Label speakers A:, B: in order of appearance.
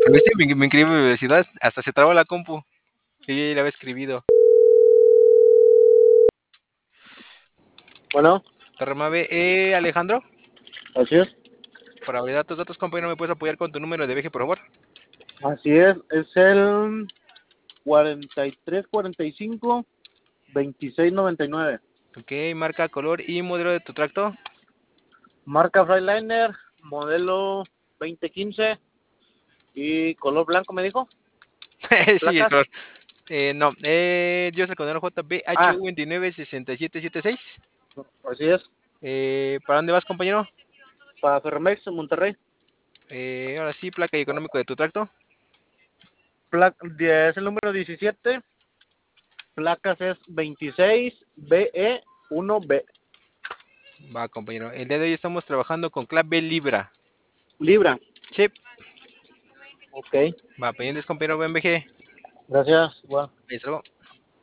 A: ¿Viste? Me inscribí en mi universidad, hasta se trabó la compu. Que yo ya la había escribido.
B: Bueno,
A: Torremave, Alejandro,
B: así es.
A: para validar tus datos, compañero, ¿me puedes apoyar con tu número de viaje, por favor?
B: Así es el 4345 2699.
A: Ok, marca, color y modelo de tu tracto.
B: Marca Freightliner, modelo 2015 y color blanco, me dijo.
A: Sí, el
B: Placas.
A: color. No, yo soy el condenado
B: Ah,
A: JBHU 296776.
B: así es.
A: ¿Para dónde vas, compañero?
B: Para Ferromex en Monterrey.
A: Ahora sí, placa y económico de tu tracto.
B: Es el número 17. Placas es 26BE1B.
A: Va, compañero. El día de hoy estamos trabajando con clave Libra.
B: Libra.
A: Sí.
B: Ok.
A: Va, pendientes, compañero BMG.
B: Gracias. Bueno.
A: Ahí está.